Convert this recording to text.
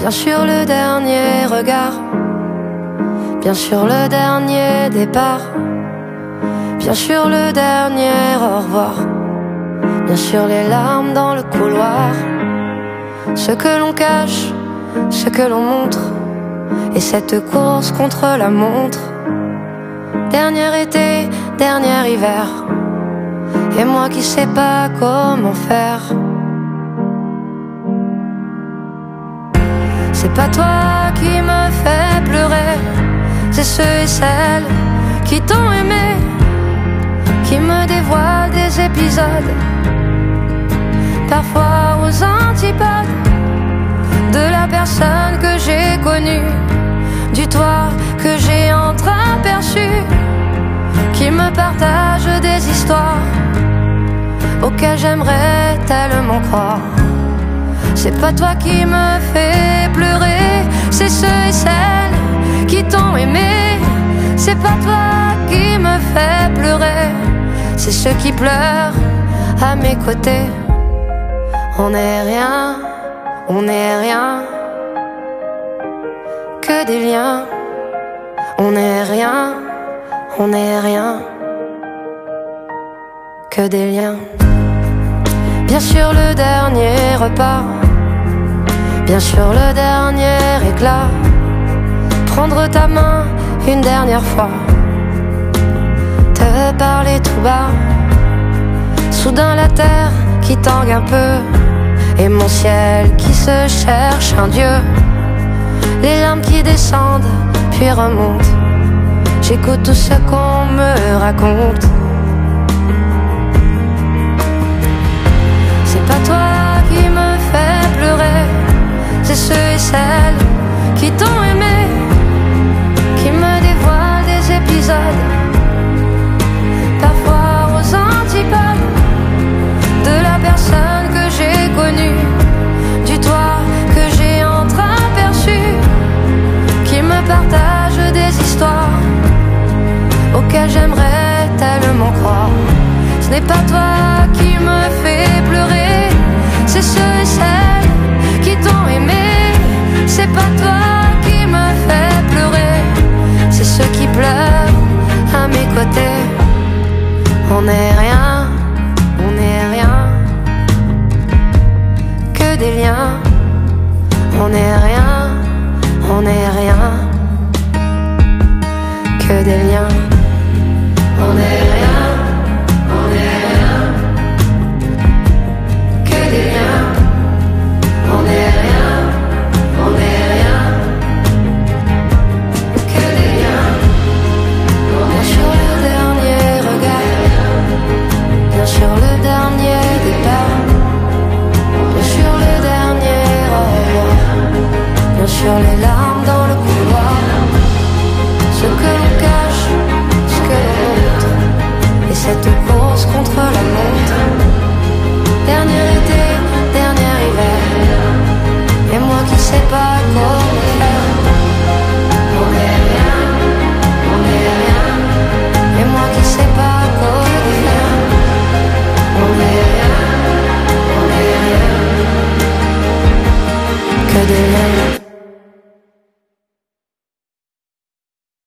Bien sûr le dernier regard, bien sûr le dernier départ, bien sûr le dernier au revoir, bien sûr les larmes dans le couloir. Ce que l'on cache, ce que l'on montre, et cette course contre la montre. Dernier été, dernier hiver, et moi qui sais pas comment faire. C'est pas toi qui me fait pleurer, c'est ceux et celles qui t'ont aimé, qui me dévoilent des épisodes, parfois aux antipodes, de la personne que j'ai connue, du toi que j'ai entreaperçu, qui me partage des histoires auxquelles j'aimerais tellement croire. C'est pas toi qui me fait pleurer, c'est ceux et celles qui t'ont aimé. C'est pas toi qui me fait pleurer, c'est ceux qui pleurent à mes côtés. On n'est rien, on n'est rien, que des liens. On n'est rien, on n'est rien, que des liens. Bien sûr le dernier repas, bien sûr le dernier éclat, prendre ta main une dernière fois, te parler tout bas. Soudain la terre qui tangue un peu, et mon ciel qui se cherche un Dieu. Les larmes qui descendent puis remontent, j'écoute tout ce qu'on me raconte. C'est pas toi qui me fait pleurer, c'est ceux et celles qui t'ont aimé, qui me dévoilent des épisodes, parfois aux antipodes, de la personne que j'ai connue, du toi que j'ai entreaperçu, qui me partage des histoires auxquelles j'aimerais tellement croire. Ce n'est pas toi qui me fait pleurer, c'est ceux et celles qui t'ont aimé. C'est pas toi qui me fait pleurer, c'est ceux qui pleurent à mes côtés. On n'est rien, on n'est rien, que des liens. On n'est rien, on n'est rien, que des liens. On n'est rien, on n'est rien, que des liens. On n'est rien, on n'est rien, que des liens. Bien sûr le dernier regard, bien sûr le dernier départ, bien sûr le dernier au revoir, bien sûr les larmes dans le couloir. Ce que l'on cache, ce que l'on montre, et cette course contre la montre. Dernier